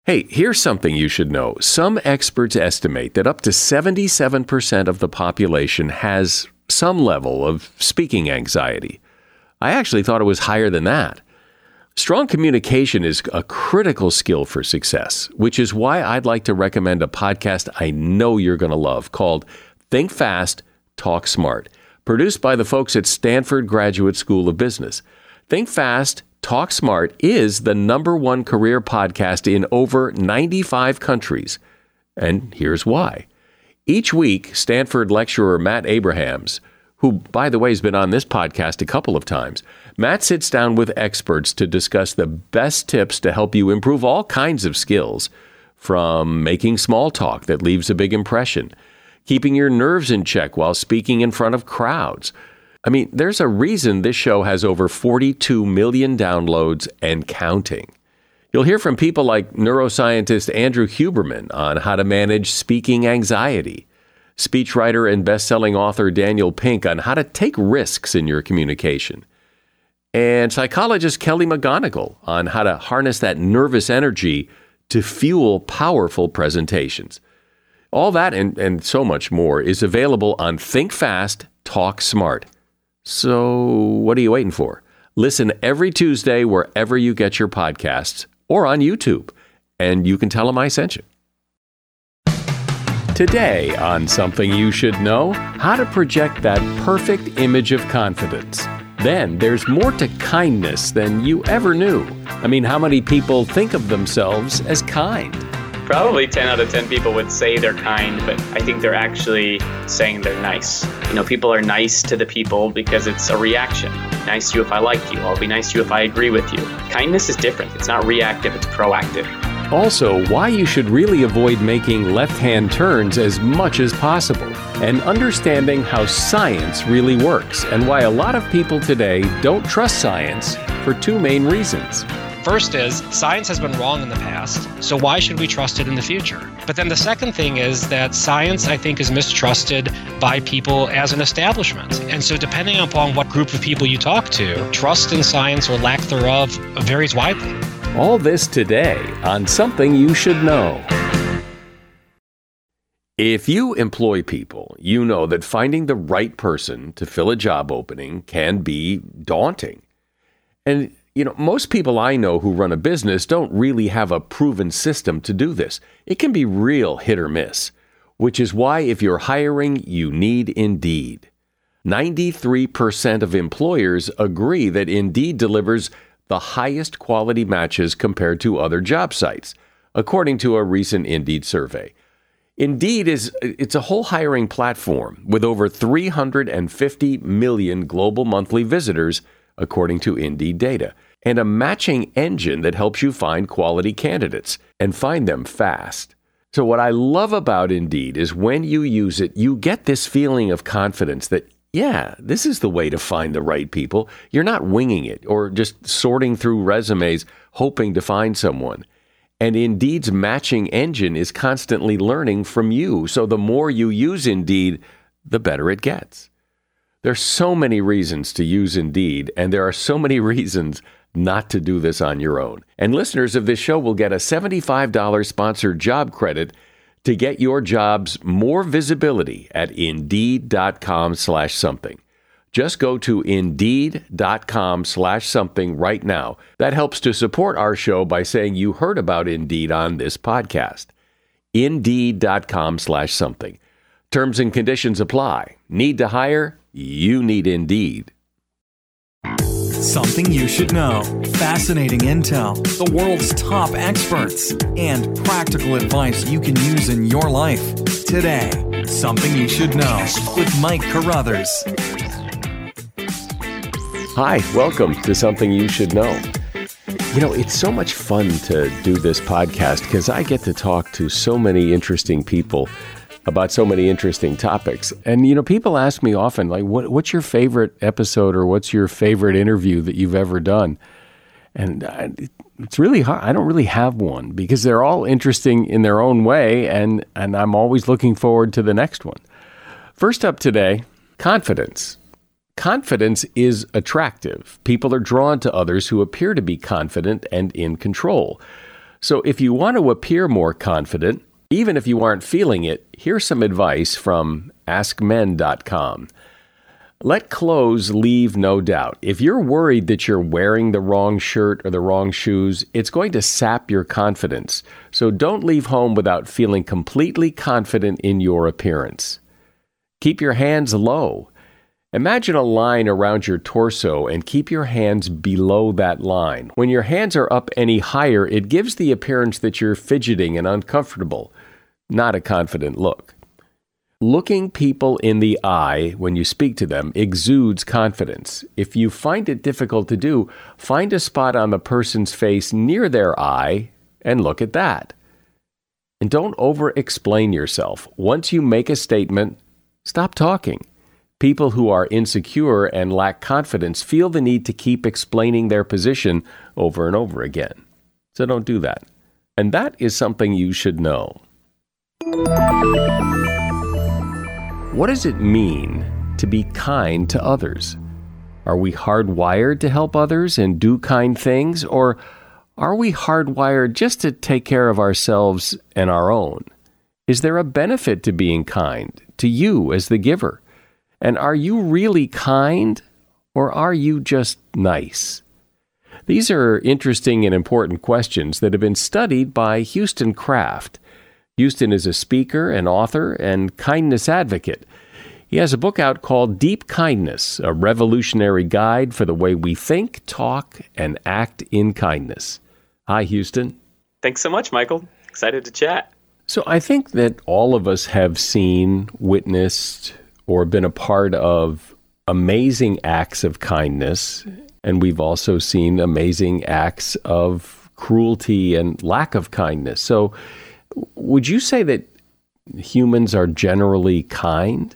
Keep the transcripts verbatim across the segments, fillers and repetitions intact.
Hey, here's something you should know. Some experts estimate that up to seventy-seven percent of the population has some level of speaking anxiety. I actually thought it was higher than that. Strong communication is a critical skill for success, which is why I'd like to recommend a podcast I know you're going to love called Think Fast, Talk Smart, produced by the folks at Stanford Graduate School of Business. Think Fast, Talk Smart is the number one career podcast in over ninety-five countries. And here's why. Each week, Stanford lecturer Matt Abrahams, who, by the way, has been on this podcast a couple of times, Matt sits down with experts to discuss the best tips to help you improve all kinds of skills, from making small talk that leaves a big impression, keeping your nerves in check while speaking in front of crowds. I mean, there's a reason this show has over forty-two million downloads and counting. You'll hear from people like neuroscientist Andrew Huberman on how to manage speaking anxiety, speechwriter and best-selling author Daniel Pink on how to take risks in your communication, and psychologist Kelly McGonigal on how to harness that nervous energy to fuel powerful presentations. All that and, and so much more is available on Think Fast, Talk Smart. So what are you waiting for? Listen every Tuesday wherever you get your podcasts or on YouTube, and you can tell them I sent you. Today on Something You Should Know, how to project that perfect image of confidence. Then there's more to kindness than you ever knew. I mean, how many people think of themselves as kind? Probably ten out of ten people would say they're kind, but I think they're actually saying they're nice. You know, people are nice to the people because it's a reaction. Nice to you if I like you. I'll be nice to you if I agree with you. Kindness is different. It's not reactive, it's proactive. Also, why you should really avoid making left-hand turns as much as possible, and understanding how science really works, and why a lot of people today don't trust science for two main reasons. First is, science has been wrong in the past, so why should we trust it in the future? But then the second thing is that science, I think, is mistrusted by people as an establishment. And so depending upon what group of people you talk to, trust in science or lack thereof varies widely. All this today on Something You Should Know. If you employ people, you know that finding the right person to fill a job opening can be daunting. And you know, most people I know who run a business don't really have a proven system to do this. It can be real hit or miss, which is why if you're hiring, you need Indeed. ninety-three percent of employers agree that Indeed delivers the highest quality matches compared to other job sites, according to a recent Indeed survey. Indeed is it's a whole hiring platform with over three hundred fifty million global monthly visitors, according to Indeed data, and a matching engine that helps you find quality candidates and find them fast. So what I love about Indeed is when you use it, you get this feeling of confidence that, yeah, this is the way to find the right people. You're not winging it or just sorting through resumes hoping to find someone. And Indeed's matching engine is constantly learning from you. So the more you use Indeed, the better it gets. There's so many reasons to use Indeed, and there are so many reasons not to do this on your own. And listeners of this show will get a seventy-five dollars sponsored job credit to get your jobs more visibility at Indeed.com slash something. Just go to Indeed.com slash something right now. That helps to support our show by saying you heard about Indeed on this podcast. Indeed.com slash something. Terms and conditions apply. Need to hire? You need Indeed. Something you should know. Fascinating intel, the world's top experts, and practical advice you can use in your life. Today, Something You Should Know with Mike Carruthers. Hi, welcome to Something You Should Know. You know, it's so much fun to do this podcast because I get to talk to so many interesting people about so many interesting topics. And, you know, people ask me often, like, what, what's your favorite episode or what's your favorite interview that you've ever done? And I, it's really hard. I don't really have one because they're all interesting in their own way, and, and I'm always looking forward to the next one. First up today, confidence. Confidence is attractive. People are drawn to others who appear to be confident and in control. So if you want to appear more confident, even if you aren't feeling it, here's some advice from ask men dot com. Let clothes leave no doubt. If you're worried that you're wearing the wrong shirt or the wrong shoes, it's going to sap your confidence. So don't leave home without feeling completely confident in your appearance. Keep your hands low. Imagine a line around your torso and keep your hands below that line. When your hands are up any higher, it gives the appearance that you're fidgeting and uncomfortable, not a confident look. Looking people in the eye when you speak to them exudes confidence. If you find it difficult to do, find a spot on the person's face near their eye and look at that. And don't over-explain yourself. Once you make a statement, stop talking. People who are insecure and lack confidence feel the need to keep explaining their position over and over again. So don't do that. And that is something you should know. What does it mean to be kind to others? Are we hardwired to help others and do kind things, or are we hardwired just to take care of ourselves and our own? Is there a benefit to being kind, to you as the giver? And are you really kind, or are you just nice? These are interesting and important questions that have been studied by Houston Kraft. Houston is a speaker, an author, and kindness advocate. He has a book out called Deep Kindness, a revolutionary guide for the way we think, talk, and act in kindness. Hi, Houston. Thanks so much, Michael. Excited to chat. So I think that all of us have seen, witnessed, or been a part of amazing acts of kindness, and we've also seen amazing acts of cruelty and lack of kindness. So would you say that humans are generally kind?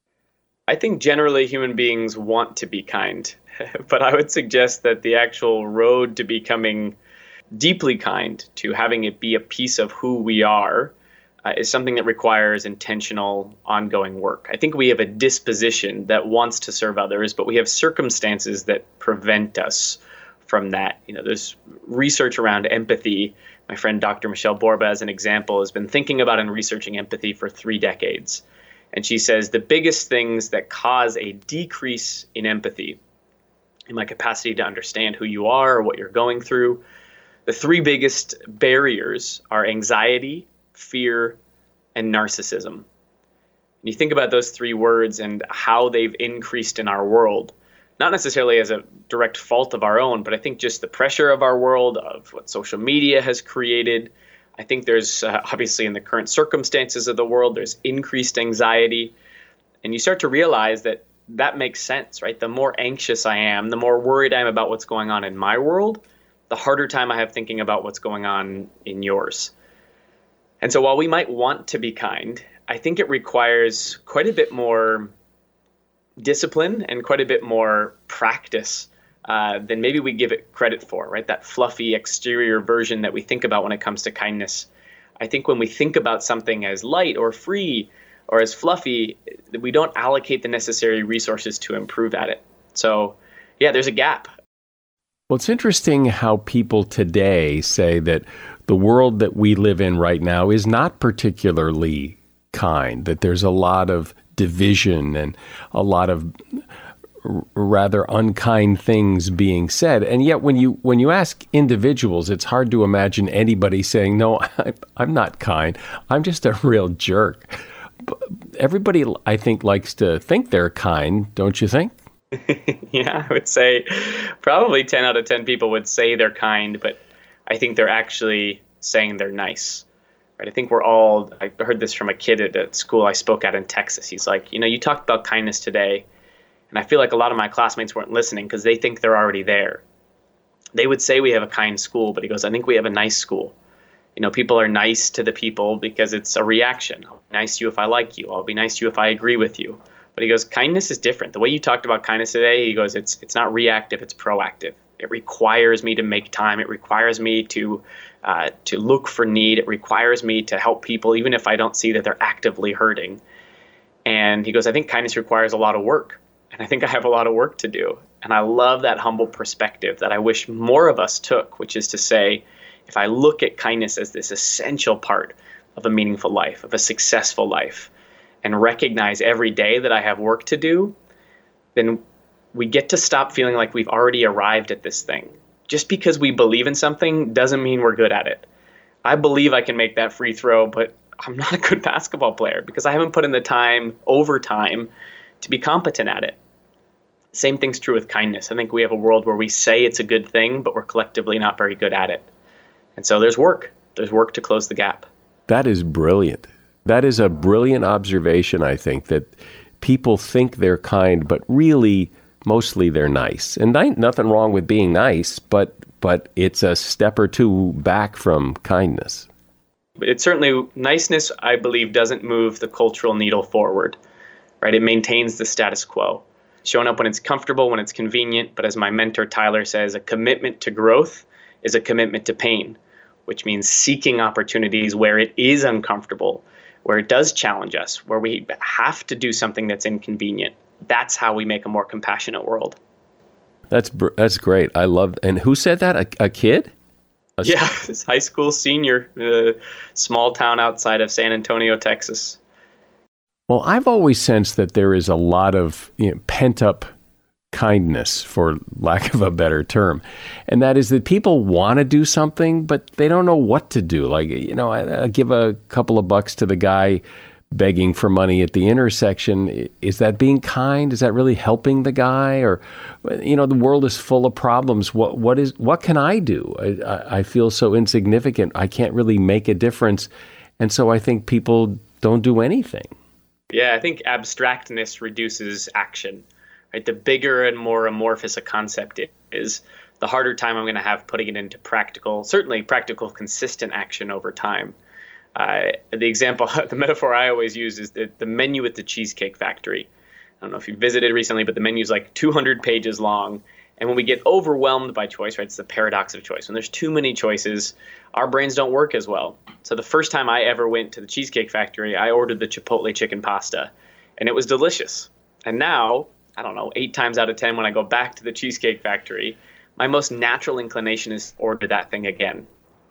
I think generally human beings want to be kind, but I would suggest that the actual road to becoming deeply kind, to having it be a piece of who we are, uh, is something that requires intentional, ongoing work. I think we have a disposition that wants to serve others, but we have circumstances that prevent us from that. You know, there's research around empathy. My friend Doctor Michelle Borba, as an example, has been thinking about and researching empathy for three decades. And she says the biggest things that cause a decrease in empathy, in my capacity to understand who you are or what you're going through, the three biggest barriers are anxiety, fear, and narcissism. And you think about those three words and how they've increased in our world, not necessarily as a direct fault of our own, but I think just the pressure of our world, of what social media has created. I think there's uh, obviously in the current circumstances of the world, there's increased anxiety. And you start to realize that that makes sense, right? The more anxious I am, the more worried I am about what's going on in my world, the harder time I have thinking about what's going on in yours. And so while we might want to be kind, I think it requires quite a bit more discipline and quite a bit more practice uh, than maybe we give it credit for, right? That fluffy exterior version that we think about when it comes to kindness. I think when we think about something as light or free or as fluffy, we don't allocate the necessary resources to improve at it. So yeah, there's a gap. Well, it's interesting how people today say that the world that we live in right now is not particularly kind, that there's a lot of division and a lot of r- rather unkind things being said. And yet when you when you ask individuals, it's hard to imagine anybody saying, no, I, I'm not kind. I'm just a real jerk. Everybody, I think, likes to think they're kind, don't you think? Yeah, I would say probably ten out of ten people would say they're kind, but I think they're actually saying they're nice. Right? I think we're all, I heard this from a kid at a school I spoke at in Texas. He's like, you know, you talked about kindness today, and I feel like a lot of my classmates weren't listening because they think they're already there. They would say we have a kind school, but he goes, I think we have a nice school. You know, people are nice to the people because it's a reaction. I'll be nice to you if I like you. I'll be nice to you if I agree with you. But he goes, kindness is different. The way you talked about kindness today, he goes, it's it's not reactive, it's proactive. It requires me to make time. It requires me to uh, to look for need. It requires me to help people, even if I don't see that they're actively hurting. And he goes, I think kindness requires a lot of work. And I think I have a lot of work to do. And I love that humble perspective that I wish more of us took, which is to say, if I look at kindness as this essential part of a meaningful life, of a successful life, and recognize every day that I have work to do, then we get to stop feeling like we've already arrived at this thing. Just because we believe in something doesn't mean we're good at it. I believe I can make that free throw, but I'm not a good basketball player because I haven't put in the time over time to be competent at it. Same thing's true with kindness. I think we have a world where we say it's a good thing, but we're collectively not very good at it. And so there's work. There's work to close the gap. That is brilliant. That is a brilliant observation, I think, that people think they're kind, but really, mostly they're nice. And ain't nothing wrong with being nice, but but it's a step or two back from kindness. It's certainly, niceness, I believe, doesn't move the cultural needle forward, right? It maintains the status quo. Showing up when it's comfortable, when it's convenient, but as my mentor Tyler says, a commitment to growth is a commitment to pain, which means seeking opportunities where it is uncomfortable, where it does challenge us, where we have to do something that's inconvenient. That's how we make a more compassionate world. That's that's great. I love. And who said that? A, a kid? A yeah, this high school senior, uh, small town outside of San Antonio, Texas. Well, I've always sensed that there is a lot of, you know, pent up kindness, for lack of a better term. And that is that people want to do something, but they don't know what to do. Like, you know, I, I give a couple of bucks to the guy begging for money at the intersection. Is that being kind? Is that really helping the guy? Or, you know, the world is full of problems. What what is what can I do? I, I feel so insignificant. I can't really make a difference. And so I think people don't do anything. Yeah, I think abstractness reduces action. Right? The bigger and more amorphous a concept is, the harder time I'm going to have putting it into practical, certainly practical, consistent action over time. Uh, the example, the metaphor I always use is the, the menu at the Cheesecake Factory. I don't know if you visited recently, but the menu is like two hundred pages long. And when we get overwhelmed by choice, right, it's the paradox of choice. When there's too many choices, our brains don't work as well. So the first time I ever went to the Cheesecake Factory, I ordered the Chipotle chicken pasta, and it was delicious. And now, I don't know, eight times out of ten, when I go back to the Cheesecake Factory, my most natural inclination is to order that thing again.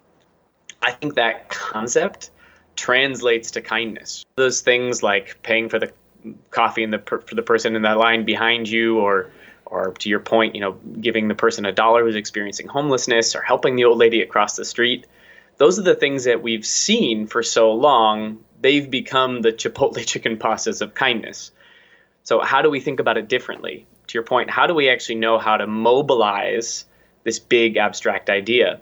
I think that concept translates to kindness. Those things like paying for the coffee and the per, for the person in that line behind you, or or to your point, you know, giving the person a dollar who's experiencing homelessness, or helping the old lady across the street. Those are the things that we've seen for so long. They've become the Chipotle chicken pastas of kindness. So how do we think about it differently? To your point, how do we actually know how to mobilize this big abstract idea?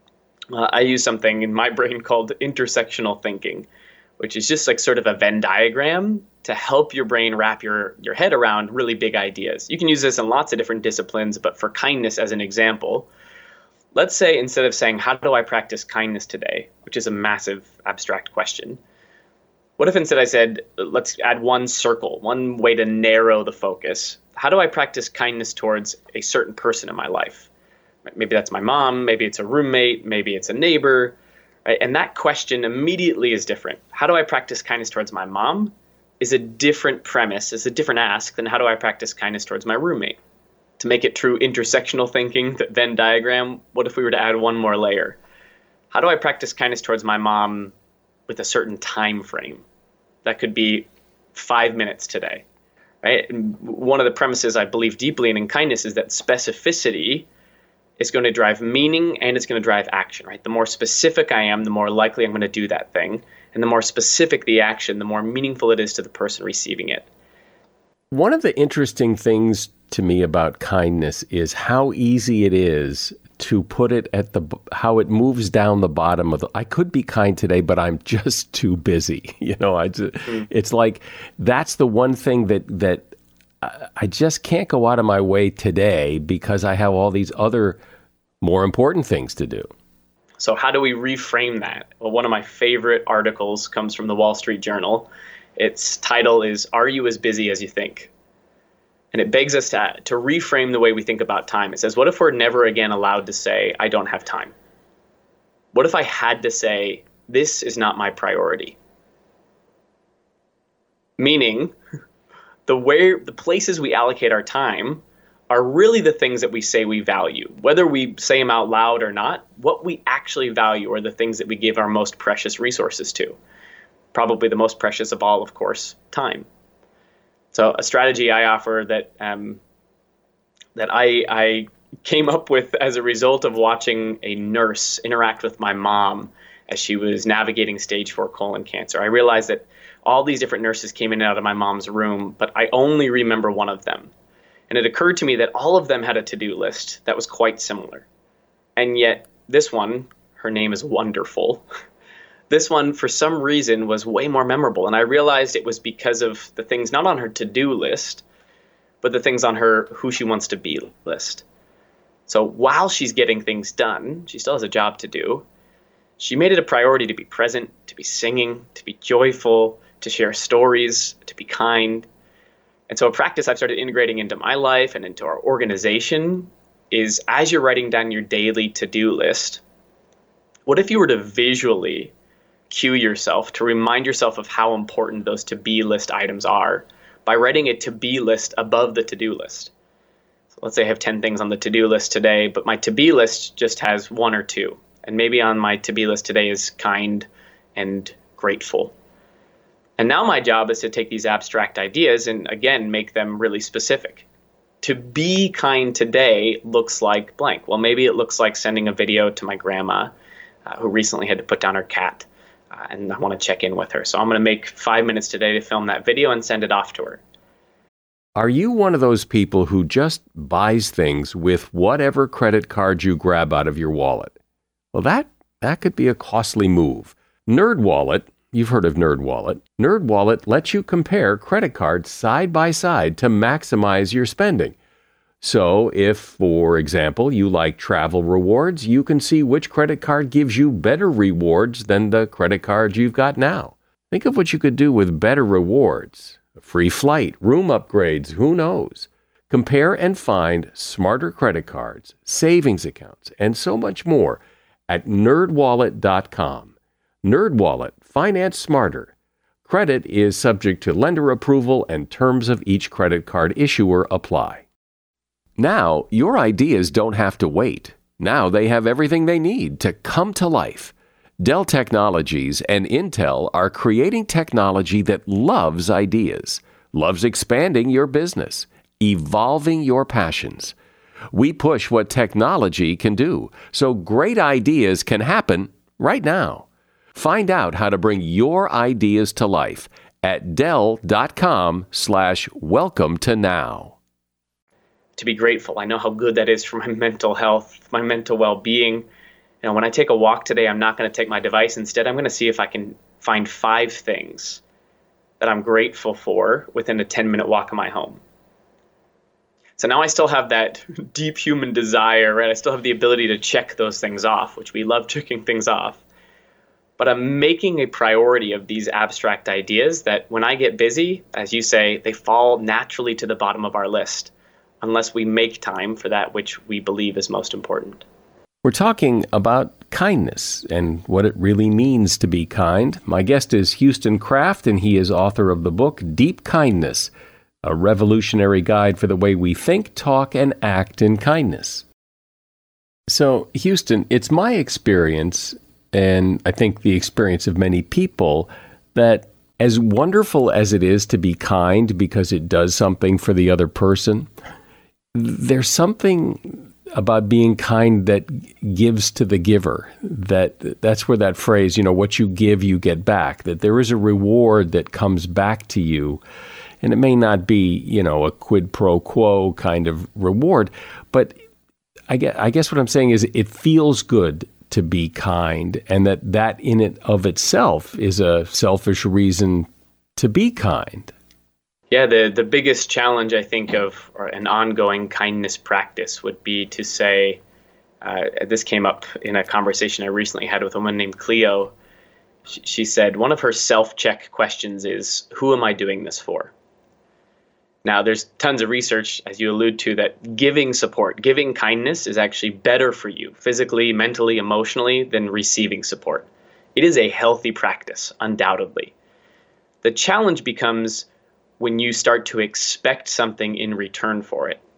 Uh, I use something in my brain called intersectional thinking, which is just like sort of a Venn diagram to help your brain wrap your, your head around really big ideas. You can use this in lots of different disciplines, but for kindness as an example, let's say instead of saying, how do I practice kindness today, which is a massive abstract question, what if instead I said, let's add one circle, one way to narrow the focus. How do I practice kindness towards a certain person in my life? Maybe that's my mom, maybe it's a roommate, maybe it's a neighbor, right? And that question immediately is different. How do I practice kindness towards my mom is a different premise, is a different ask than how do I practice kindness towards my roommate. To make it true intersectional thinking, that Venn diagram, what if we were to add one more layer? How do I practice kindness towards my mom with a certain time frame? That could be five minutes today, right? And one of the premises I believe deeply in in kindness is that specificity is going to drive meaning and it's going to drive action, right? The more specific I am, the more likely I'm going to do that thing. And the more specific the action, the more meaningful it is to the person receiving it. One of the interesting things to me about kindness is how easy it is to put it at the, how it moves down the bottom of the, I could be kind today, but I'm just too busy. You know, I just, mm. It's like, that's the one thing that, that, I just can't go out of my way today because I have all these other more important things to do. So how do we reframe that? Well, one of my favorite articles comes from the Wall Street Journal. Its title is, Are You As Busy As You Think? And it begs us to, to reframe the way we think about time. It says, what if we're never again allowed to say, I don't have time? What if I had to say, this is not my priority? Meaning, the where the places we allocate our time are really the things that we say we value. Whether we say them out loud or not, what we actually value are the things that we give our most precious resources to. Probably the most precious of all, of course, time. So a strategy I offer that um, that I, I came up with as a result of watching a nurse interact with my mom as she was navigating stage four colon cancer. I realized that all these different nurses came in and out of my mom's room, but I only remember one of them. And it occurred to me that all of them had a to-do list that was quite similar. And yet this one, her name is Wonderful, this one for some reason was way more memorable. And I realized it was because of the things not on her to-do list, but the things on her who she wants to be list. So while she's getting things done, she still has a job to do. She made it a priority to be present, to be singing, to be joyful, to share stories, to be kind. And so a practice I've started integrating into my life and into our organization is, as you're writing down your daily to-do list, what if you were to visually cue yourself to remind yourself of how important those to-be list items are by writing a to-be list above the to-do list? So let's say I have ten things on the to-do list today, but my to-be list just has one or two. And maybe on my to-be list today is kind and grateful. And now my job is to take these abstract ideas and, again, make them really specific. To be kind today looks like blank. Well, maybe it looks like sending a video to my grandma uh, who recently had to put down her cat, uh, and I want to check in with her. So I'm going to make five minutes today to film that video and send it off to her. Are you one of those people who just buys things with whatever credit card you grab out of your wallet? Well, that, that could be a costly move. NerdWallet, you've heard of NerdWallet. NerdWallet lets you compare credit cards side by side to maximize your spending. So if, for example, you like travel rewards, you can see which credit card gives you better rewards than the credit card you've got now. Think of what you could do with better rewards. A free flight, room upgrades, who knows? Compare and find smarter credit cards, savings accounts, and so much more at nerd wallet dot com. NerdWallet, finance smarter. Credit is subject to lender approval and terms of each credit card issuer apply. Now, your ideas don't have to wait. Now they have everything they need to come to life. Dell Technologies and Intel are creating technology that loves ideas, loves expanding your business, evolving your passions. We push what technology can do, so great ideas can happen right now. Find out how to bring your ideas to life at dell.com slash welcome to now. To be grateful. I know how good that is for my mental health, my mental well-being. You know, when I take a walk today, I'm not going to take my device. Instead, I'm going to see if I can find five things that I'm grateful for within a ten-minute walk of my home. So now I still have that deep human desire, right? I still have the ability to check those things off, which we love checking things off. But I'm making a priority of these abstract ideas that when I get busy, as you say, they fall naturally to the bottom of our list, unless we make time for that which we believe is most important. We're talking about kindness and what it really means to be kind. My guest is Houston Kraft, and he is author of the book Deep Kindness, a revolutionary guide for the way we think, talk, and act in kindness. So, Houston, it's my experience, and I think the experience of many people, that as wonderful as it is to be kind because it does something for the other person, there's something about being kind that gives to the giver. That that's where that phrase, you know, what you give, you get back, that there is a reward that comes back to you. And it may not be, you know, a quid pro quo kind of reward, but I guess, I guess what I'm saying is it feels good to be kind, and that that in it of itself is a selfish reason to be kind. Yeah, the, the biggest challenge, I think, of an ongoing kindness practice would be to say, uh, this came up in a conversation I recently had with a woman named Cleo. She, she said one of her self-check questions is, who am I doing this for? Now, there's tons of research, as you allude to, that giving support, giving kindness is actually better for you physically, mentally, emotionally than receiving support. It is a healthy practice, undoubtedly. The challenge becomes when you start to expect something in return for it,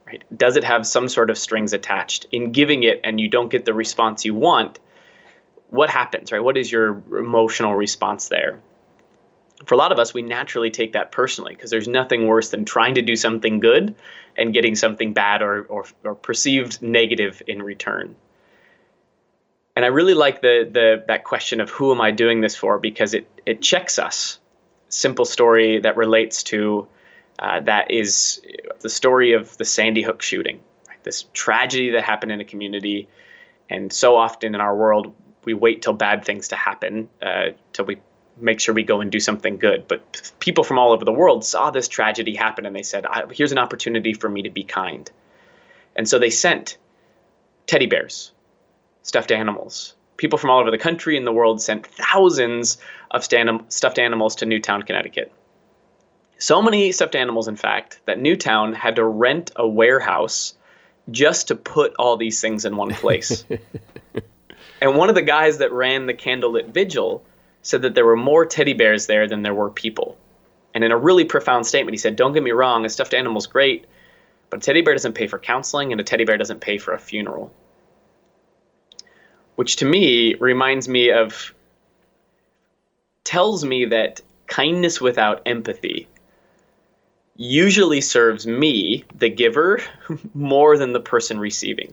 right? Does it have some sort of strings attached? In giving it and you don't get the response you want, what happens, right? What is your emotional response there? For a lot of us, we naturally take that personally because there's nothing worse than trying to do something good and getting something bad or, or, or perceived negative in return. And I really like the the that question of who am I doing this for, because it it checks us. Simple story that relates to uh, that is the story of the Sandy Hook shooting, right? This tragedy that happened in a community. And so often in our world, we wait till bad things to happen, uh, till we make sure we go and do something good. But people from all over the world saw this tragedy happen and they said, here's an opportunity for me to be kind. And so they sent teddy bears, stuffed animals. People from all over the country and the world sent thousands of stand- stuffed animals to Newtown, Connecticut. So many stuffed animals, in fact, that Newtown had to rent a warehouse just to put all these things in one place. And one of the guys that ran the candlelit vigil said that there were more teddy bears there than there were people. And in a really profound statement, he said, don't get me wrong, a stuffed animal's great, but a teddy bear doesn't pay for counseling and a teddy bear doesn't pay for a funeral. Which to me reminds me of, tells me that kindness without empathy usually serves me, the giver, more than the person receiving.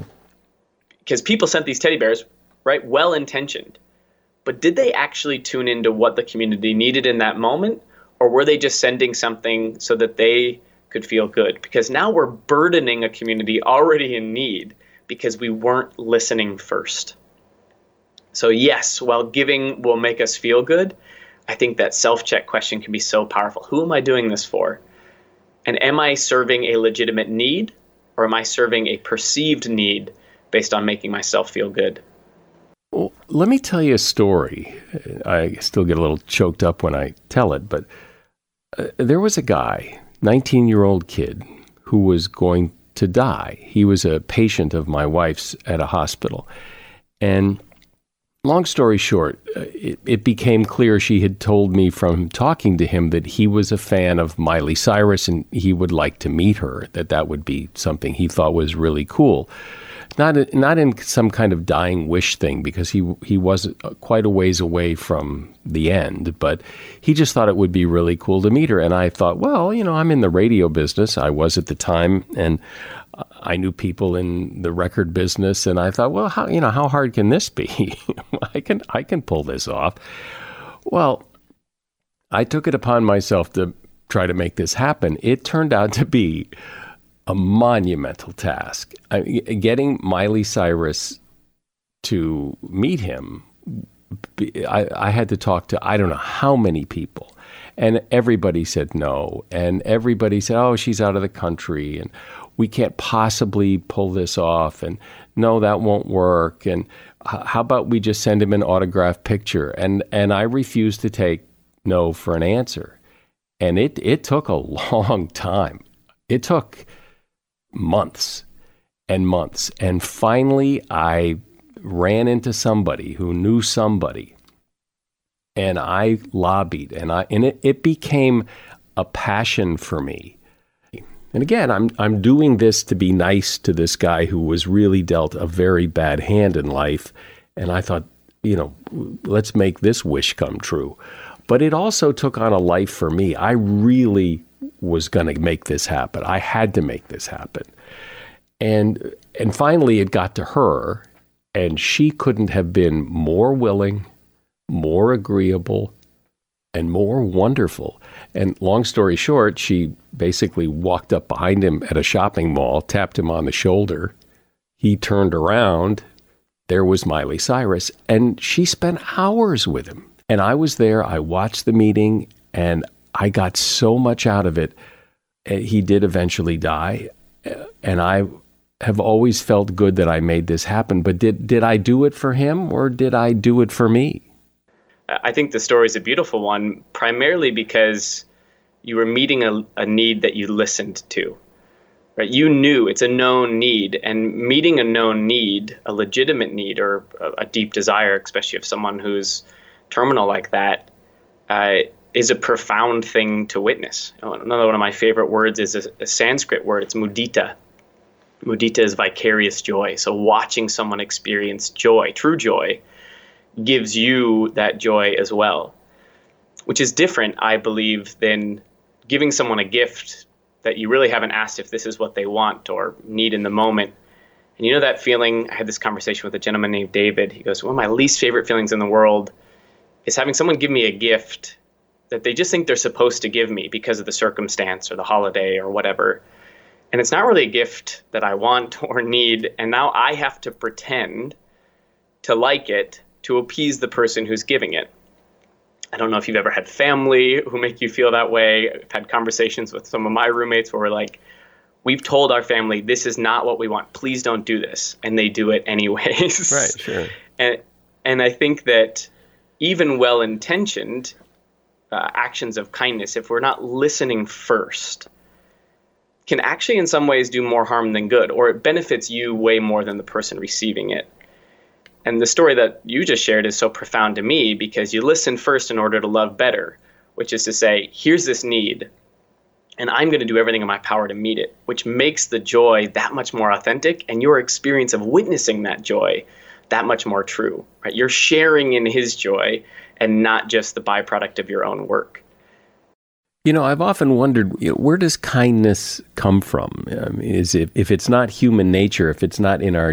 Because people sent these teddy bears, right, well-intentioned. But did they actually tune into what the community needed in that moment? Or were they just sending something so that they could feel good? Because now we're burdening a community already in need because we weren't listening first. So yes, while giving will make us feel good, I think that self-check question can be so powerful. Who am I doing this for? And am I serving a legitimate need, or am I serving a perceived need based on making myself feel good? Well, let me tell you a story. I still get a little choked up when I tell it, but uh, there was a guy, nineteen-year-old kid, who was going to die. He was a patient of my wife's at a hospital. And long story short, uh, it, it became clear she had told me from talking to him that he was a fan of Miley Cyrus and he would like to meet her, that that would be something he thought was really cool. Not not in some kind of dying wish thing, because he he was quite a ways away from the end, but he just thought it would be really cool to meet her. And I thought, well, you know, I'm in the radio business. I was at the time, and I knew people in the record business, and I thought, well, how you know how hard can this be? I can I can pull this off. Well, I took it upon myself to try to make this happen. It turned out to be a monumental task. I, getting Miley Cyrus to meet him, I, I had to talk to I don't know how many people, and everybody said no, and everybody said, oh, she's out of the country, and we can't possibly pull this off, and no, that won't work, and how about we just send him an autographed picture? And and I refused to take no for an answer, and it it took a long time. It took months and months. And finally, I ran into somebody who knew somebody, and I lobbied, and I and it, it became a passion for me. And again, I'm I'm doing this to be nice to this guy who was really dealt a very bad hand in life. And I thought, you know, let's make this wish come true. But it also took on a life for me. I really was going to make this happen. I had to make this happen. And and finally it got to her, and she couldn't have been more willing, more agreeable, and more wonderful. And long story short, she basically walked up behind him at a shopping mall, tapped him on the shoulder. He turned around. There was Miley Cyrus, and she spent hours with him. And I was there. I watched the meeting, and I got so much out of it. He did eventually die, and I have always felt good that I made this happen. But did did I do it for him, or did I do it for me? I think the story is a beautiful one, primarily because you were meeting a, a need that you listened to. Right? You knew it's a known need, and meeting a known need, a legitimate need, or a, a deep desire, especially of someone who's terminal like that, uh, is a profound thing to witness. Another one of my favorite words is a, a Sanskrit word. It's mudita. Mudita is vicarious joy. So watching someone experience joy, true joy, gives you that joy as well, which is different, I believe, than giving someone a gift that you really haven't asked if this is what they want or need in the moment. And you know that feeling? I had this conversation with a gentleman named David. He goes, one of my least favorite feelings in the world is having someone give me a gift that they just think they're supposed to give me because of the circumstance or the holiday or whatever. And it's not really a gift that I want or need. And now I have to pretend to like it to appease the person who's giving it. I don't know if you've ever had family who make you feel that way. I've had conversations with some of my roommates where we're like, we've told our family, this is not what we want. Please don't do this. And they do it anyways. Right, sure. And, and I think that even well-intentioned uh, actions of kindness, if we're not listening first, can actually in some ways do more harm than good, or it benefits you way more than the person receiving it. And the story that you just shared is so profound to me because you listen first in order to love better, which is to say, here's this need, and I'm going to do everything in my power to meet it, which makes the joy that much more authentic and your experience of witnessing that joy that much more true, right? You're sharing in his joy and not just the byproduct of your own work. You know, I've often wondered, you know, where does kindness come from? I mean, is it, if it's not human nature, if it's not in our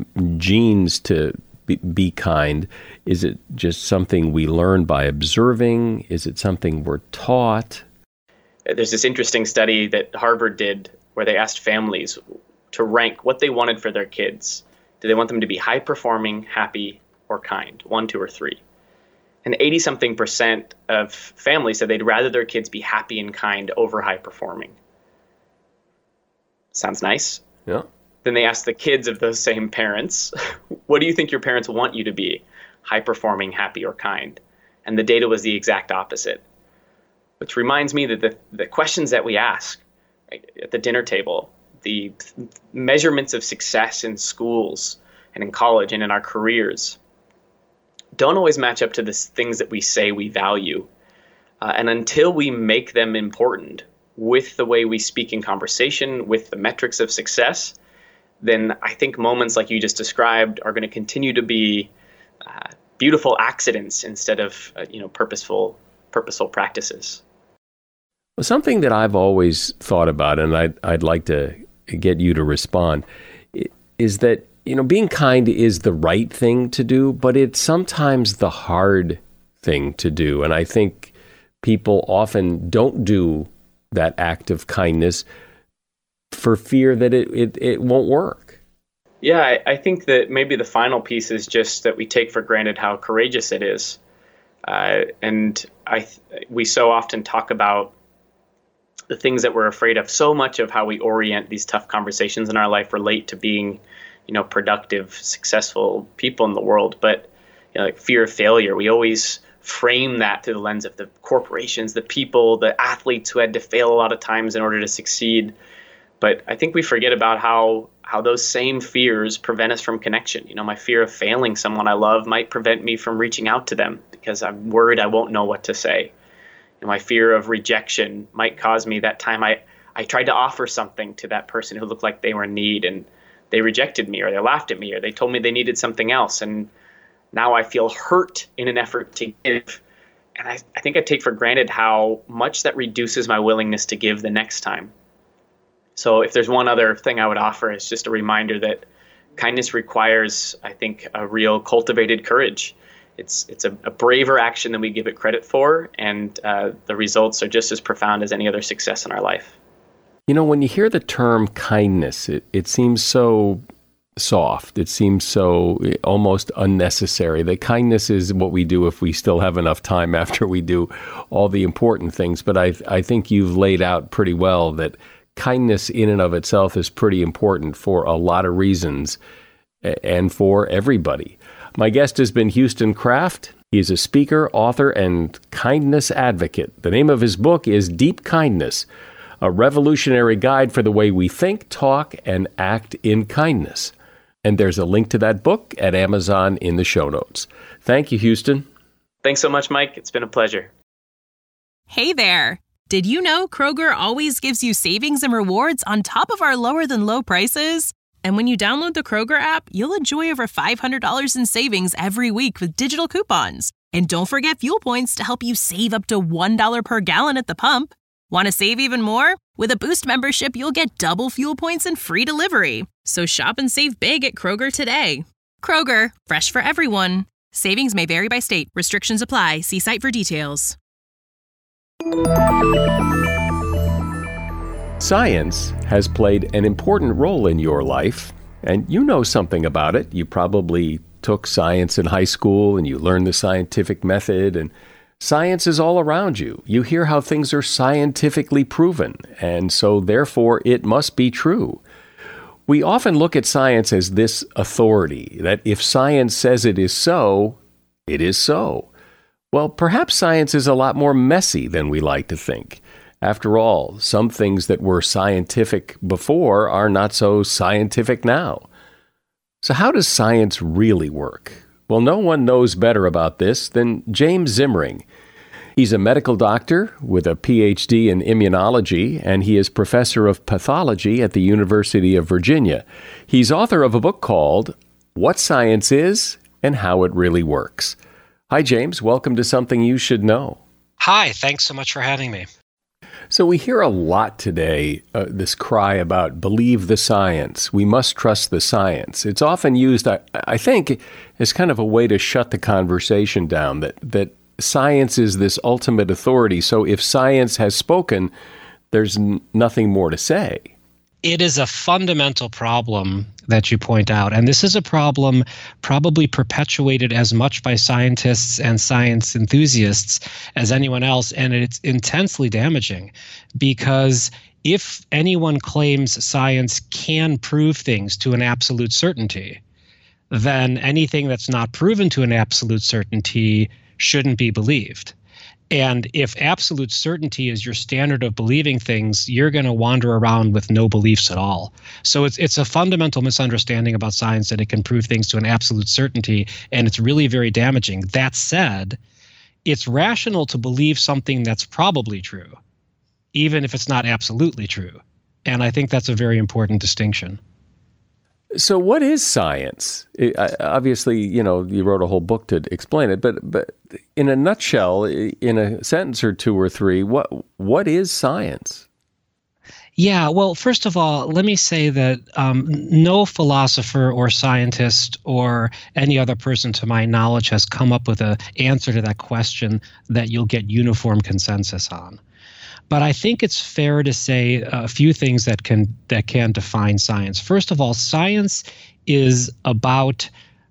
genes to be, be kind, is it just something we learn by observing? Is it something we're taught? There's this interesting study that Harvard did where they asked families to rank what they wanted for their kids. Do they want them to be high-performing, happy, or kind? One, two, or three. And eighty-something percent of families said they'd rather their kids be happy and kind over high-performing. Sounds nice. Yeah. Then they asked the kids of those same parents, what do you think your parents want you to be? High-performing, happy, or kind? And the data was the exact opposite. Which reminds me that the, the questions that we ask right, at the dinner table, the measurements of success in schools and in college and in our careers, don't always match up to the things that we say we value. Uh, and until we make them important with the way we speak in conversation, with the metrics of success, then I think moments like you just described are going to continue to be uh, beautiful accidents instead of uh, you know purposeful purposeful practices. Well, something that I've always thought about, and I'd, I'd like to get you to respond, is that you know, being kind is the right thing to do, but it's sometimes the hard thing to do. And I think people often don't do that act of kindness for fear that it, it, it won't work. Yeah, I, I think that maybe the final piece is just that we take for granted how courageous it is. Uh, and I we so often talk about the things that we're afraid of. So much of how we orient these tough conversations in our life relate to being you know, productive, successful people in the world, but you know, like fear of failure. We always frame that through the lens of the corporations, the people, the athletes who had to fail a lot of times in order to succeed. But I think we forget about how how those same fears prevent us from connection. You know, my fear of failing someone I love might prevent me from reaching out to them because I'm worried I won't know what to say. And my fear of rejection might cause me that time I, I tried to offer something to that person who looked like they were in need, and they rejected me, or they laughed at me, or they told me they needed something else. And now I feel hurt in an effort to give. And I, I think I take for granted how much that reduces my willingness to give the next time. So if there's one other thing I would offer, it's just a reminder that kindness requires, I think, a real cultivated courage. It's it's a, a braver action than we give it credit for, and uh, the results are just as profound as any other success in our life. You know, when you hear the term kindness, it, it seems so soft. It seems so almost unnecessary. That kindness is what we do if we still have enough time after we do all the important things. But I, I think you've laid out pretty well that kindness in and of itself is pretty important for a lot of reasons and for everybody. My guest has been Houston Kraft. He is a speaker, author, and kindness advocate. The name of his book is Deep Kindness, a revolutionary guide for the way we think, talk, and act in kindness. And there's a link to that book at Amazon in the show notes. Thank you, Houston. Thanks so much, Mike. It's been a pleasure. Hey there! Did you know Kroger always gives you savings and rewards on top of our lower-than-low prices? And when you download the Kroger app, you'll enjoy over five hundred dollars in savings every week with digital coupons. And don't forget fuel points to help you save up to one dollar per gallon at the pump. Want to save even more? With a Boost membership, you'll get double fuel points and free delivery. So shop and save big at Kroger today. Kroger, fresh for everyone. Savings may vary by state. Restrictions apply. See site for details. Science has played an important role in your life, and you know something about it. You probably took science in high school and you learned the scientific method, and science is all around you. You hear how things are scientifically proven, and so therefore it must be true. We often look at science as this authority, that if science says it is so, it is so. Well, perhaps science is a lot more messy than we like to think. After all, some things that were scientific before are not so scientific now. So how does science really work? Well, no one knows better about this than James Zimring. He's a medical doctor with a P H D in immunology, and he is professor of pathology at the University of Virginia. He's author of a book called What Science Is and How It Really Works. Hi, James. Welcome to Something You Should Know. Hi, thanks so much for having me. So we hear a lot today, uh, this cry about believe the science. We must trust the science. It's often used, I, I think, as kind of a way to shut the conversation down, that, that science is this ultimate authority. So if science has spoken, there's n- nothing more to say. It is a fundamental problem that you point out. And this is a problem probably perpetuated as much by scientists and science enthusiasts as anyone else. And it's intensely damaging because if anyone claims science can prove things to an absolute certainty, then anything that's not proven to an absolute certainty shouldn't be believed. And if absolute certainty is your standard of believing things, you're going to wander around with no beliefs at all. So it's it's a fundamental misunderstanding about science that it can prove things to an absolute certainty, and it's really very damaging. That said, it's rational to believe something that's probably true, even if it's not absolutely true. And I think that's a very important distinction. So what is science? It, I, obviously, you know, you wrote a whole book to explain it, but but in a nutshell, in a sentence or two or three, what what is science? Yeah, well, first of all, let me say that um, no philosopher or scientist or any other person to my knowledge has come up with an answer to that question that you'll get uniform consensus on. But I think it's fair to say a few things that can that can define science. First of all, science is about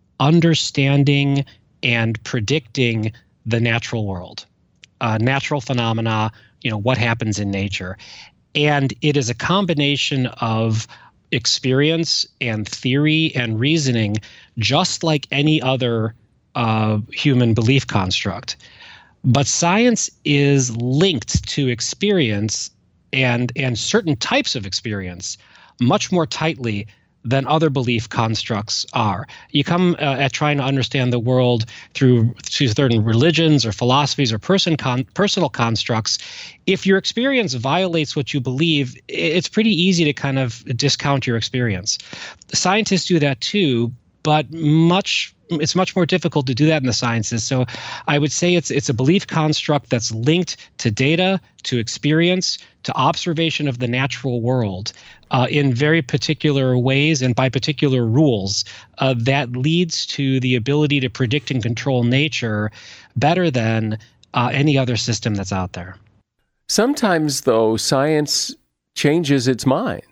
understanding and predicting the natural world, uh, natural phenomena, you know, what happens in nature. And it is a combination of experience and theory and reasoning, just like any other uh, human belief construct. But science is linked to experience and, and certain types of experience much more tightly than other belief constructs are. You come uh, at trying to understand the world through, through certain religions or philosophies or person con- personal constructs. If your experience violates what you believe, it's pretty easy to kind of discount your experience. Scientists do that too, but much it's much more difficult to do that in the sciences. So I would say it's it's a belief construct that's linked to data, to experience, to observation of the natural world uh, in very particular ways and by particular rules uh, that leads to the ability to predict and control nature better than uh, any other system that's out there. Sometimes, though, science changes its mind.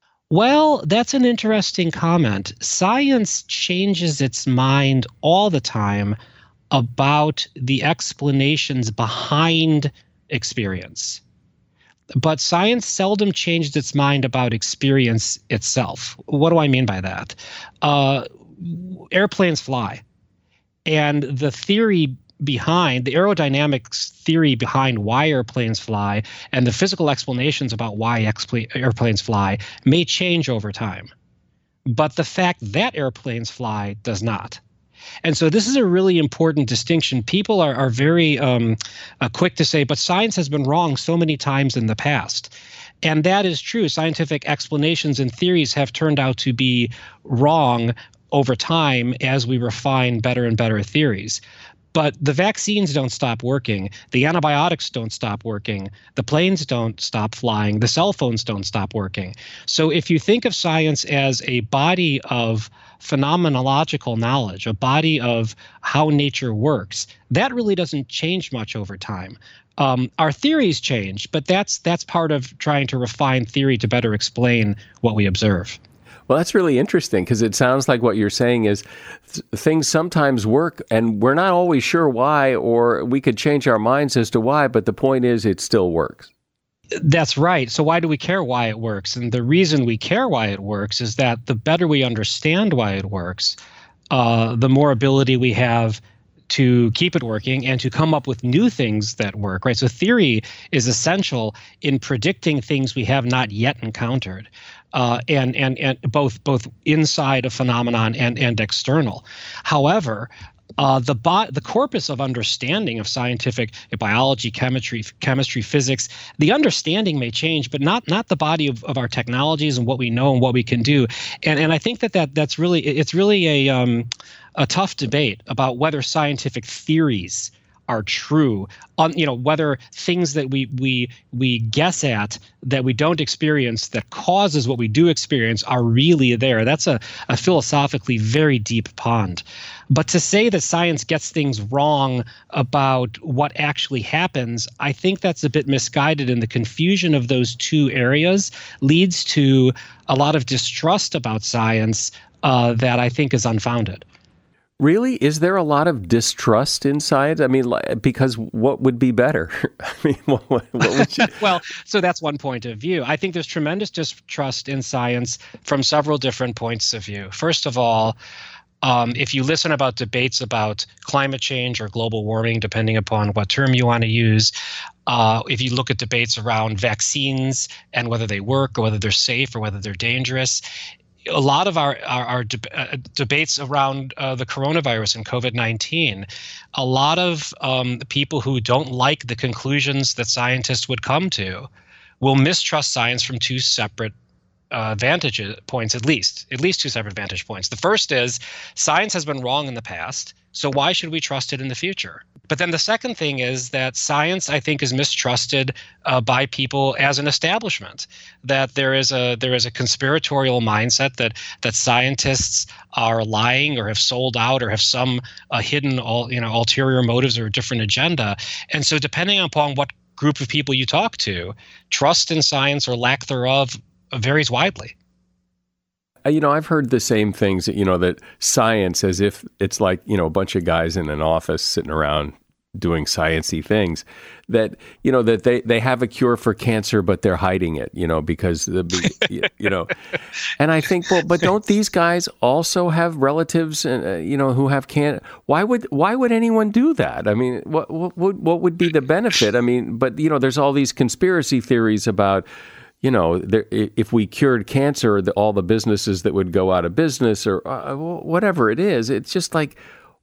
Well, that's an interesting comment. Science changes its mind all the time about the explanations behind experience. But science seldom changed its mind about experience itself. What do I mean by that? Uh, airplanes fly. And the theory behind, the aerodynamics theory behind why airplanes fly and the physical explanations about why expl- airplanes fly may change over time. But the fact that airplanes fly does not. And so this is a really important distinction. People are, are very um, uh, quick to say, but science has been wrong so many times in the past. And that is true. Scientific explanations and theories have turned out to be wrong over time as we refine better and better theories. But the vaccines don't stop working. The antibiotics don't stop working. The planes don't stop flying. The cell phones don't stop working. So if you think of science as a body of phenomenological knowledge, a body of how nature works, that really doesn't change much over time. Um, our theories change, but that's that's part of trying to refine theory to better explain what we observe. Well, that's really interesting because it sounds like what you're saying is th- things sometimes work and we're not always sure why, or we could change our minds as to why, but the point is it still works. That's right. So why do we care why it works? And the reason we care why it works is that the better we understand why it works, uh, the more ability we have to keep it working and to come up with new things that work, right? So theory is essential in predicting things we have not yet encountered. Uh, and and and both both inside a phenomenon and and external. However, uh, the bo- the corpus of understanding of scientific biology, chemistry, chemistry, physics, the understanding may change, but not not the body of, of our technologies and what we know and what we can do. And and I think that, that that's really it's really a um, a tough debate about whether scientific theories are true, on you know whether things that we we we guess at that we don't experience that causes what we do experience are really there. That's a, a philosophically very deep pond. But to say that science gets things wrong about what actually happens, I think that's a bit misguided, and the confusion of those two areas leads to a lot of distrust about science uh, that I think is unfounded. Really? Is there a lot of distrust in science? I mean, because what would be better? I mean, what, what would you... Well, so that's one point of view. I think there's tremendous distrust in science from several different points of view. First of all, um, if you listen about debates about climate change or global warming, depending upon what term you want to use, uh, if you look at debates around vaccines and whether they work or whether they're safe or whether they're dangerous, a lot of our our, our deb- uh, debates around uh, the coronavirus and COVID nineteen, a lot of um, people who don't like the conclusions that scientists would come to will mistrust science from two separate uh, vantage points, at least, at least two separate vantage points. The first is science has been wrong in the past, so why should we trust it in the future? But then the second thing is that science, I think, is mistrusted uh, by people as an establishment. That there is a there is a conspiratorial mindset that that scientists are lying or have sold out or have some uh, hidden all you know ulterior motives or a different agenda. And so, depending upon what group of people you talk to, trust in science or lack thereof varies widely. You know, I've heard the same things, you know, that science, as if it's like, you know, a bunch of guys in an office sitting around doing sciencey things, that, you know, that they, they have a cure for cancer, but they're hiding it, you know, because, the, you know, and I think, well, but don't these guys also have relatives, uh, you know, who have cancer? Why would, why would anyone do that? I mean, what, what, what would be the benefit? I mean, but, you know, there's all these conspiracy theories about, you know, there, if we cured cancer, the, all the businesses that would go out of business or uh, whatever it is, it's just like,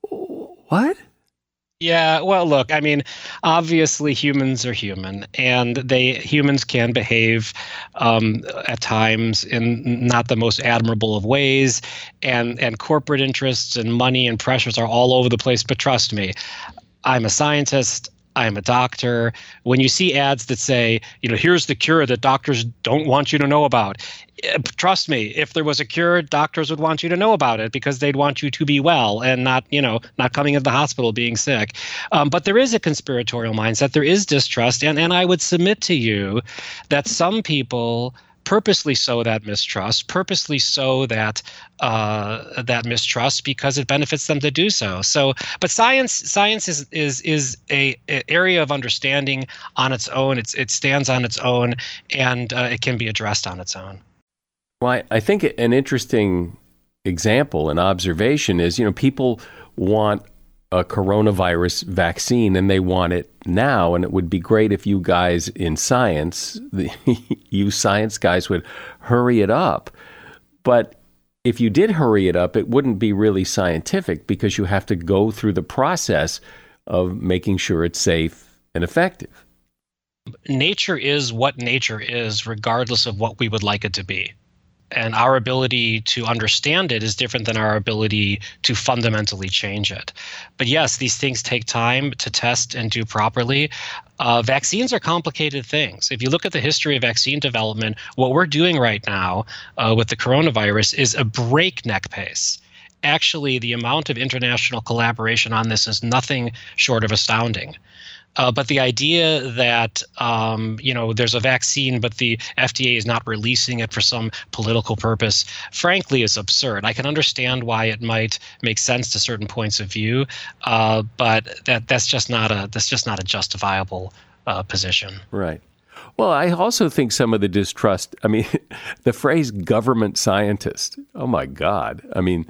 what? Yeah, well, look, I mean, obviously humans are human, and they humans can behave um, at times in not the most admirable of ways, and and corporate interests and money and pressures are all over the place. But trust me, I'm a scientist. I'm a doctor. When you see ads that say, you know, here's the cure that doctors don't want you to know about, trust me, if there was a cure, doctors would want you to know about it because they'd want you to be well and not, you know, not coming into the hospital being sick. Um, but there is a conspiratorial mindset. There is distrust. And, and I would submit to you that some people purposely sow that mistrust, purposely sow that uh, that mistrust because it benefits them to do so. So, but science science is is is a, a area of understanding on its own. It's it stands on its own, and uh, it can be addressed on its own. Well, I, I think an interesting example and observation is, you know, people want a coronavirus vaccine and they want it now. And it would be great if you guys in science, the, you science guys would hurry it up. But if you did hurry it up, it wouldn't be really scientific because you have to go through the process of making sure it's safe and effective. Nature is what nature is, regardless of what we would like it to be. And our ability to understand it is different than our ability to fundamentally change it. But yes, these things take time to test and do properly. Uh, vaccines are complicated things. If you look at the history of vaccine development, what we're doing right now uh, with the coronavirus is a breakneck pace. Actually, the amount of international collaboration on this is nothing short of astounding. Uh, but the idea that, um, you know, there's a vaccine, but the F D A is not releasing it for some political purpose, frankly, is absurd. I can understand why it might make sense to certain points of view, uh, but that that's just not a that's just not a justifiable uh, position. Right. Well, I also think some of the distrust. I mean, the phrase "government scientist." Oh my God. I mean,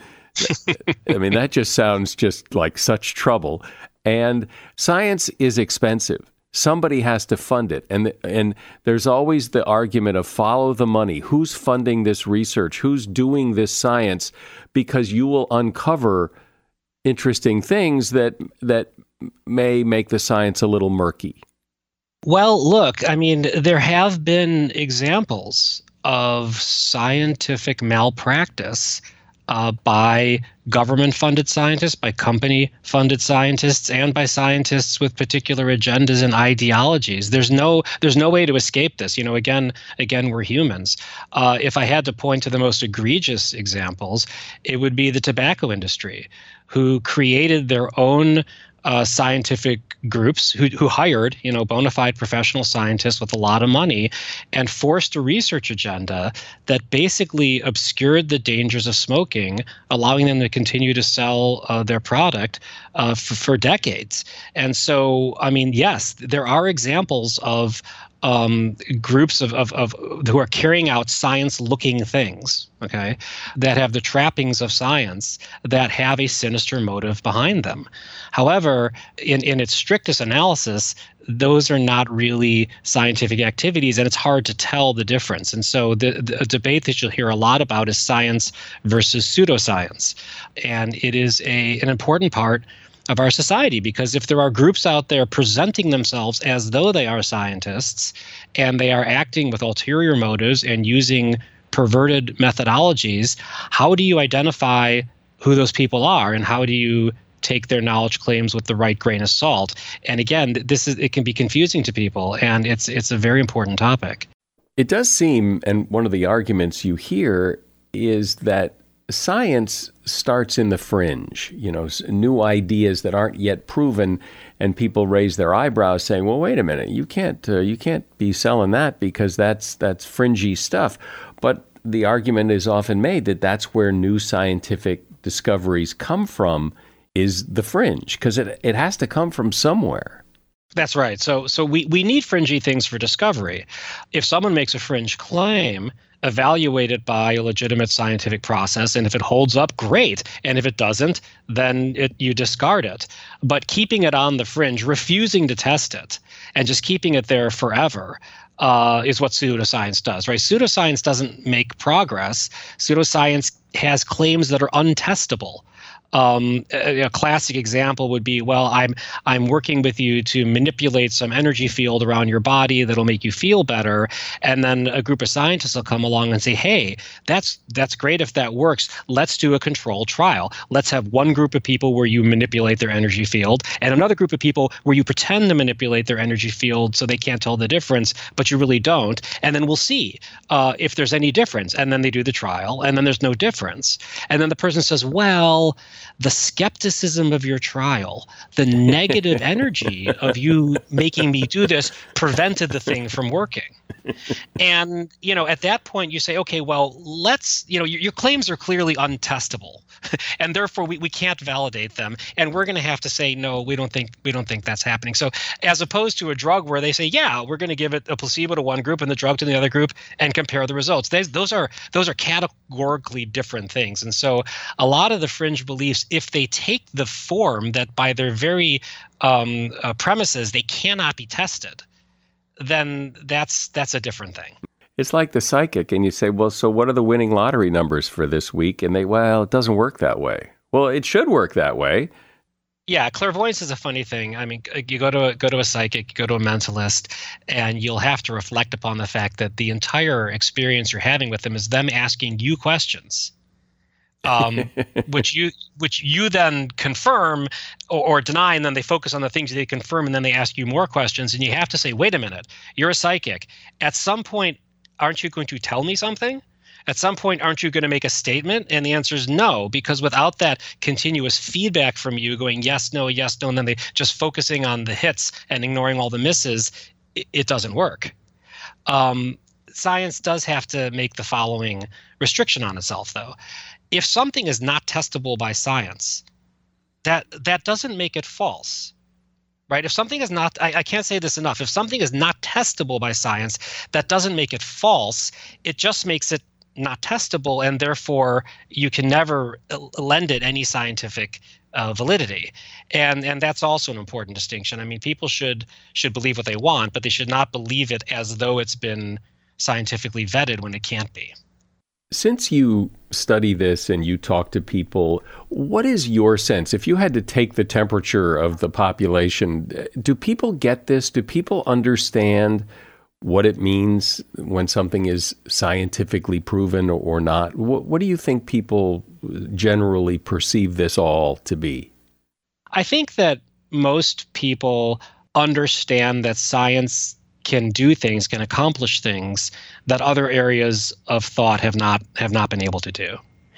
I mean that just sounds just like such trouble. And science is expensive. Somebody has to fund it. And and there's always the argument of follow the money. Who's funding this research? Who's doing this science? Because you will uncover interesting things that that may make the science a little murky. Well, look, I mean, there have been examples of scientific malpractice Uh, by government-funded scientists, by company-funded scientists, and by scientists with particular agendas and ideologies. There's no there's no way to escape this. You know, again, again, we're humans. Uh, if I had to point to the most egregious examples, it would be the tobacco industry, who created their own Uh, scientific groups who, who hired, you know, bona fide professional scientists with a lot of money and forced a research agenda that basically obscured the dangers of smoking, allowing them to continue to sell uh, their product uh, f- for decades. And so, I mean, yes, there are examples of um, groups of, of, of who are carrying out science-looking things, okay, that have the trappings of science that have a sinister motive behind them. However, in, in its strictest analysis, those are not really scientific activities, and it's hard to tell the difference. And so the, the debate that you'll hear a lot about is science versus pseudoscience. And it is a an important part of our society, because if there are groups out there presenting themselves as though they are scientists and they are acting with ulterior motives and using perverted methodologies, how do you identify who those people are, and how do you take their knowledge claims with the right grain of salt? And again, this is it can be confusing to people, and it's it's a very important topic. It does seem, and one of the arguments you hear is that science starts in the fringe, you know, new ideas that aren't yet proven, and people raise their eyebrows saying, well, wait a minute, you can't uh, you can't be selling that because that's that's fringy stuff. But the argument is often made that that's where new scientific discoveries come from, is the fringe, because it it has to come from somewhere. That's right. So so we, we need fringy things for discovery. If someone makes a fringe claim, evaluate it by a legitimate scientific process, and if it holds up, great. And if it doesn't, then it, you discard it. But keeping it on the fringe, refusing to test it, and just keeping it there forever uh, is what pseudoscience does, right? Pseudoscience doesn't make progress. Pseudoscience has claims that are untestable. Um, a, a classic example would be, well, I'm I'm working with you to manipulate some energy field around your body that'll make you feel better, and then a group of scientists will come along and say, hey, that's that's great if that works. Let's do a controlled trial. Let's have one group of people where you manipulate their energy field, and another group of people where you pretend to manipulate their energy field so they can't tell the difference, but you really don't. And then we'll see uh, if there's any difference. And then they do the trial, and then there's no difference. And then the person says, well, the skepticism of your trial, the negative energy of you making me do this prevented the thing from working. And, you know, at that point you say, okay, well, let's, you know, your, your claims are clearly untestable and therefore we, we can't validate them. And we're going to have to say, no, we don't think, we don't think that's happening. So as opposed to a drug where they say, yeah, we're going to give it a placebo to one group and the drug to the other group and compare the results. They, those are, those are categorically different things. And so a lot of the fringe beliefs, if they take the form that by their very um, uh, premises, they cannot be tested, then that's that's a different thing. It's like the psychic, and you say, well, so what are the winning lottery numbers for this week? And they, well, it doesn't work that way. Well, it should work that way. Yeah, clairvoyance is a funny thing. I mean, you go to a, go to a psychic, you go to a mentalist, and you'll have to reflect upon the fact that the entire experience you're having with them is them asking you questions, um, which you which you then confirm or, or deny, and then they focus on the things they confirm, and then they ask you more questions, and you have to say, wait a minute, you're a psychic. At some point, aren't you going to tell me something? At some point, aren't you going to make a statement? And the answer is no, because without that continuous feedback from you going yes, no, yes, no, and then they just focusing on the hits and ignoring all the misses, it, it doesn't work. Um, science does have to make the following restriction on itself, though. If something is not testable by science, that that doesn't make it false. Right? If something is not, I, I can't say this enough, if something is not testable by science, that doesn't make it false. It just makes it not testable, and therefore you can never lend it any scientific uh, validity. And and that's also an important distinction. I mean, people should should believe what they want, but they should not believe it as though it's been scientifically vetted when it can't be. Since you study this and you talk to people, what is your sense? If you had to take the temperature of the population, do people get this? Do people understand what it means when something is scientifically proven or not? What, what do you think people generally perceive this all to be? I think that most people understand that science can do things, can accomplish things that other areas of thought have not have not been able to do.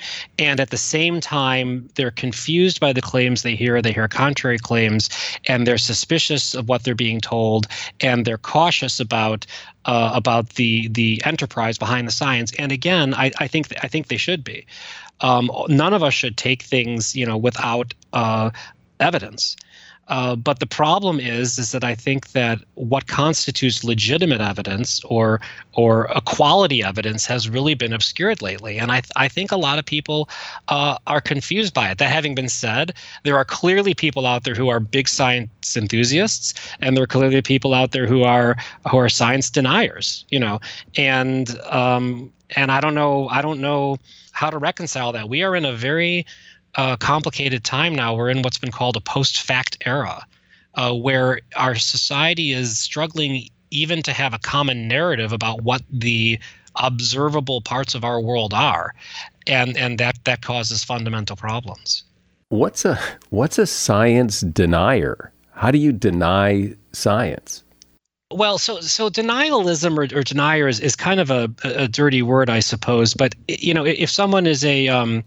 And at the same time, they're confused by the claims they hear. They hear contrary claims, and they're suspicious of what they're being told, and they're cautious about uh, about the the enterprise behind the science. And again, I, I think I think they should be. Um, none of us should take things, you know, without uh, evidence. Uh, but the problem is, is that I think that what constitutes legitimate evidence or or a quality evidence has really been obscured lately, and I th- I think a lot of people uh, are confused by it. That having been said, there are clearly people out there who are big science enthusiasts, and there are clearly people out there who are who are science deniers. You know, and um, and I don't know I don't know how to reconcile that. We are in a very Uh, complicated time now. We're in what's been called a post-fact era, uh, where our society is struggling even to have a common narrative about what the observable parts of our world are, and and that that causes fundamental problems. What's a what's a science denier? How do you deny science? Well, so so denialism or, or denier is, is kind of a, a dirty word, I suppose. But you know, if someone is a um,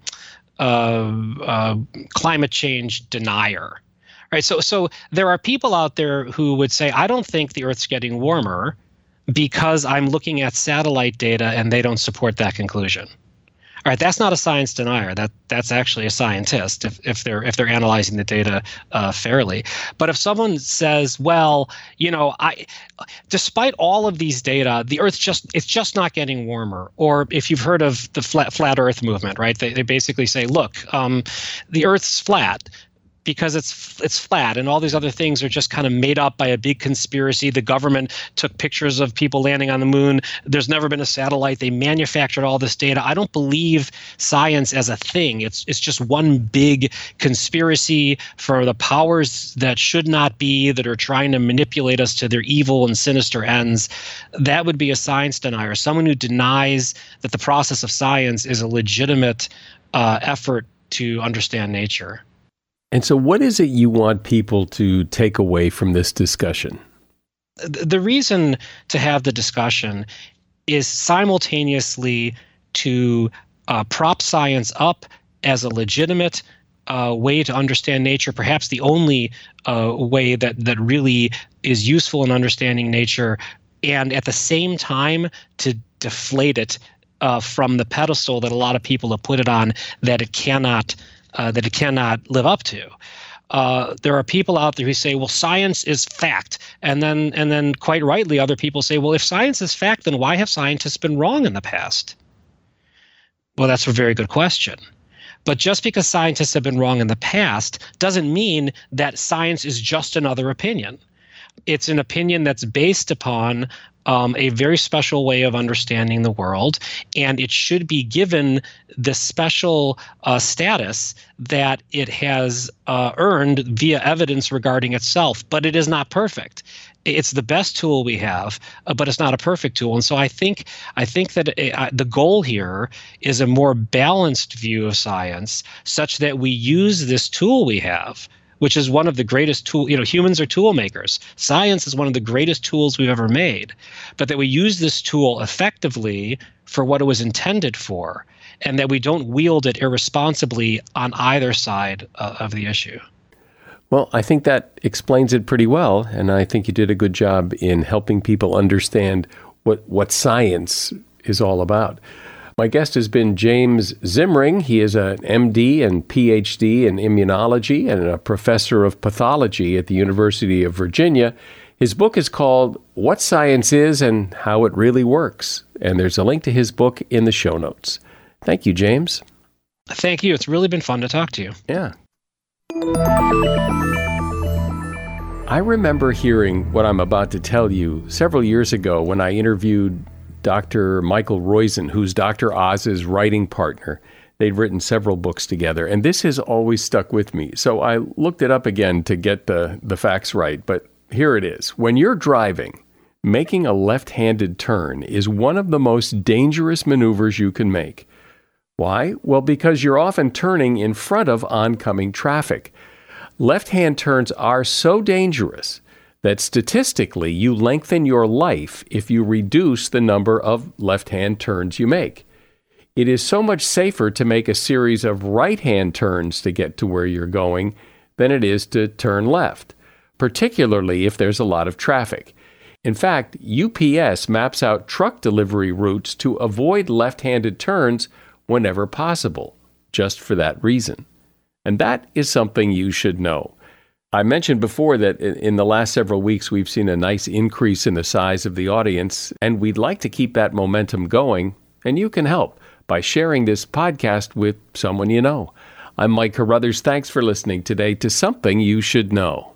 Uh, uh, climate change denier, right? So, so there are people out there who would say, I don't think the Earth's getting warmer because I'm looking at satellite data and they don't support that conclusion. All right, that's not a science denier. That that's actually a scientist if, if they're if they're analyzing the data uh, fairly. But if someone says, well, you know, I, despite all of these data, the Earth's just it's just not getting warmer. Or if you've heard of the flat flat Earth movement, right? They they basically say, look, um, the Earth's flat because it's it's flat, and all these other things are just kind of made up by a big conspiracy. The government took pictures of people landing on the moon. There's never been a satellite. They manufactured all this data. I don't believe science as a thing. It's it's just one big conspiracy for the powers that should not be, that are trying to manipulate us to their evil and sinister ends. That would be a science denier, someone who denies that the process of science is a legitimate uh, effort to understand nature. And so what is it you want people to take away from this discussion? The reason to have the discussion is simultaneously to uh, prop science up as a legitimate uh, way to understand nature, perhaps the only uh, way that, that really is useful in understanding nature, and at the same time to deflate it uh, from the pedestal that a lot of people have put it on, that it cannot Uh, that it cannot live up to. Uh, there are people out there who say, well, science is fact. And then and then quite rightly, other people say, well, if science is fact, then why have scientists been wrong in the past? Well, that's a very good question. But just because scientists have been wrong in the past doesn't mean that science is just another opinion. It's an opinion that's based upon um, a very special way of understanding the world, and it should be given the special uh, status that it has uh, earned via evidence regarding itself. But it is not perfect. It's the best tool we have, uh, but it's not a perfect tool. And so I think I think that uh, the goal here is a more balanced view of science, such that we use this tool we have, which is one of the greatest tools. You know, humans are tool makers. Science is one of the greatest tools we've ever made, but that we use this tool effectively for what it was intended for, and that we don't wield it irresponsibly on either side uh, of the issue. Well, I think that explains it pretty well, and I think you did a good job in helping people understand what, what science is all about. My guest has been James Zimring. He is an M D and P H D in immunology and a professor of pathology at the University of Virginia. His book is called What Science Is and How It Really Works, and there's a link to his book in the show notes. Thank you, James. Thank you. It's really been fun to talk to you. Yeah. I remember hearing what I'm about to tell you several years ago when I interviewed Doctor Michael Roizen, who's Doctor Oz's writing partner. They'd written several books together, and this has always stuck with me. So I looked it up again to get the, the facts right, but here it is. When you're driving, making a left-handed turn is one of the most dangerous maneuvers you can make. Why? Well, because you're often turning in front of oncoming traffic. Left-hand turns are so dangerous that statistically you lengthen your life if you reduce the number of left-hand turns you make. It is so much safer to make a series of right-hand turns to get to where you're going than it is to turn left, particularly if there's a lot of traffic. In fact, U P S maps out truck delivery routes to avoid left-handed turns whenever possible, just for that reason. And that is something you should know. I mentioned before that in the last several weeks, we've seen a nice increase in the size of the audience, and we'd like to keep that momentum going, and you can help by sharing this podcast with someone you know. I'm Mike Carruthers. Thanks for listening today to Something You Should Know.